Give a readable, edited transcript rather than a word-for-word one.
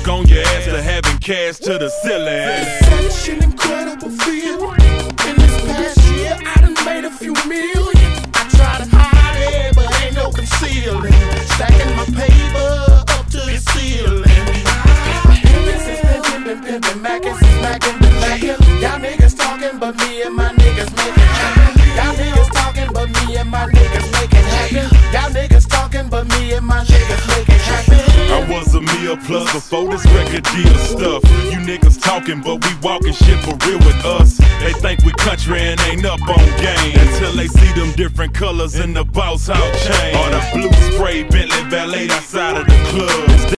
Fuck on your ass to having cash to the ceiling. Such an incredible feel. In this past year, I done made a few million. I try to hide it, but ain't no concealing. Stacking my paper up to the ceiling. Pimpin', mackin', smackin', been mackin'. Y'all niggas talking, but me and my niggas make it happen. Y'all niggas talking, but me and my niggas make it happen. Y'all niggas talking, but me and my niggas make it happen. I was a meal plus before this record deal stuff. You niggas talking, but we walking shit for real with us. They think we country and ain't up on game until they see them different colors in the boss house chain or the blue spray Bentley valet outside of the club.